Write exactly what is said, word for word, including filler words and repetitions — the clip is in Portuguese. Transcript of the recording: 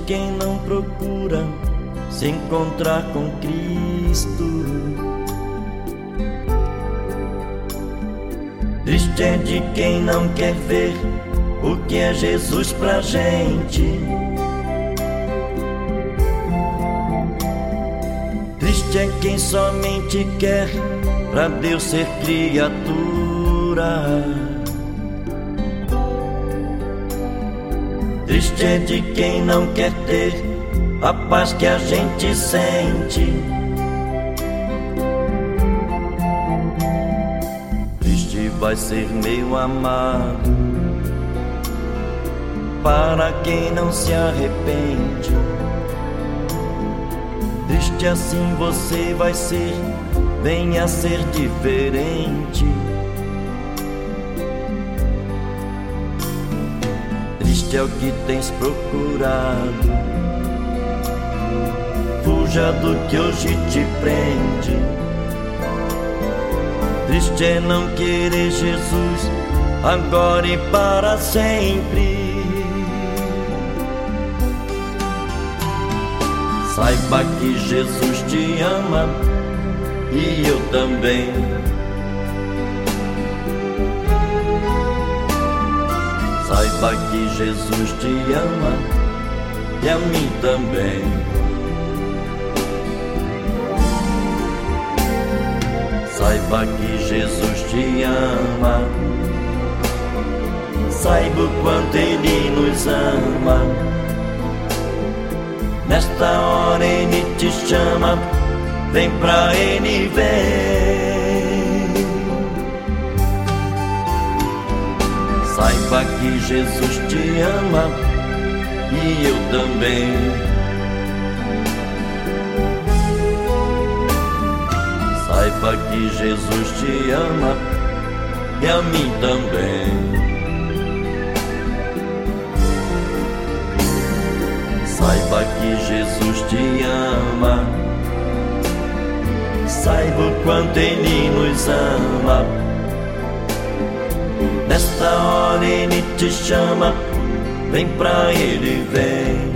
quem não procura se encontrar com Cristo. Triste é de quem não quer ver o que é Jesus pra gente. Triste é quem somente quer pra Deus ser criatura. Triste é de quem não quer ter a paz que a gente sente. Triste vai ser meu amado para quem não se arrepende. Triste assim você vai ser, venha ser diferente. Triste é o que tens procurado, fuja do que hoje te prende. Triste é não querer Jesus agora e para sempre. Saiba que Jesus te ama e eu também. Saiba que Jesus te ama e a mim também. Saiba que Jesus te ama, saiba o quanto Ele nos ama. Nesta hora Ele te chama, vem pra Ele, vem. Saiba que Jesus te ama e eu também. Saiba que Jesus te ama e a mim também. Saiba que Jesus te ama, saiba o quanto Ele nos ama. Nesta hora Ele te chama, vem pra Ele, vem.